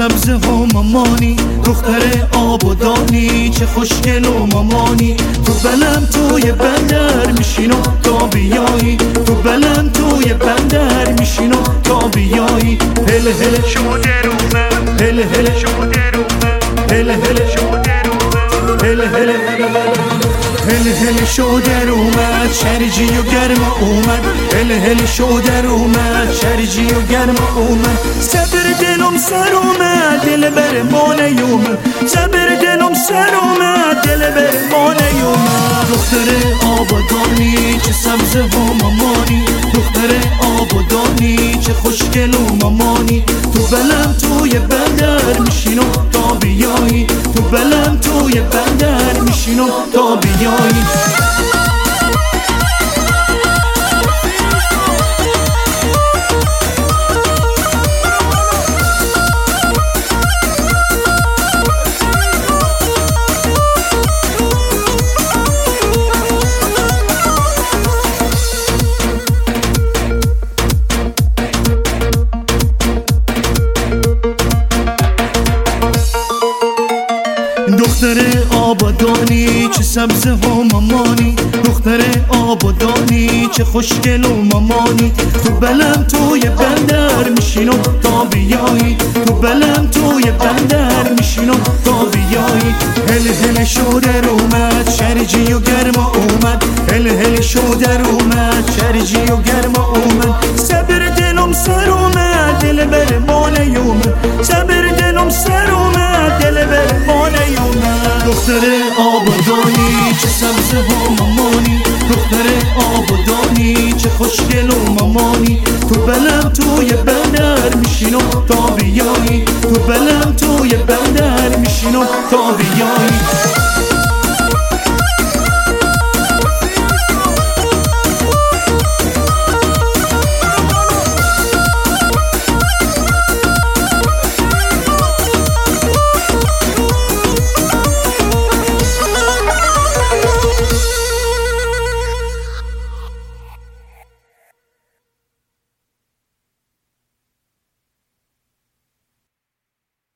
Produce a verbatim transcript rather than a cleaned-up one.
سبز و مامانی، دختر آبادانی چه خوشگل و مامانی. تو بلم توی بندر میشین و تا بیایی، تو بلم توی بندر میشین و تا بیایی. هله هله شده رو من، هله هله شده رو من، هله هله شده رو من، هله هله هله هله شده رو من. شرجی و گرم اومد، هله هله شده رو من. شرجی و گرم اومد. صبر دلم سر اومد، دل بر مانه اومد. صبر دلم سر اومد، دل بر مانه اومد. دختر آبادانی چه سبز و مامانی، دختر آبادانی چه خوشگل و مامانی. تو بلم توی بندر میشین و تا بیایی، تو بلم توی بندر میشین و تا بیایی. دختر آبادانی چه سبز و مامانی، دختر آبادانی چه خوشگل و مامانی. تو بلم توی بندر میشین و تا بیایی، تو بلم توی بندر میشین و تا بیایی. هله هله شده رو اومد، شرجی و گرم اومد. هله هله شده رو اومد، شرجی و گرم اومد. صبر دلم سر اومد، دل بر مانه اومد. صبر دلم سر اومد، دل بر مانه اومد. دختر آبادانی چه سبز و مامانی، دختر آبادانی چه خوشگل و مامانی. تو بلم توی بندر میشین و تا بیایی، تو بلم توی بندر میشین و تا بیایی.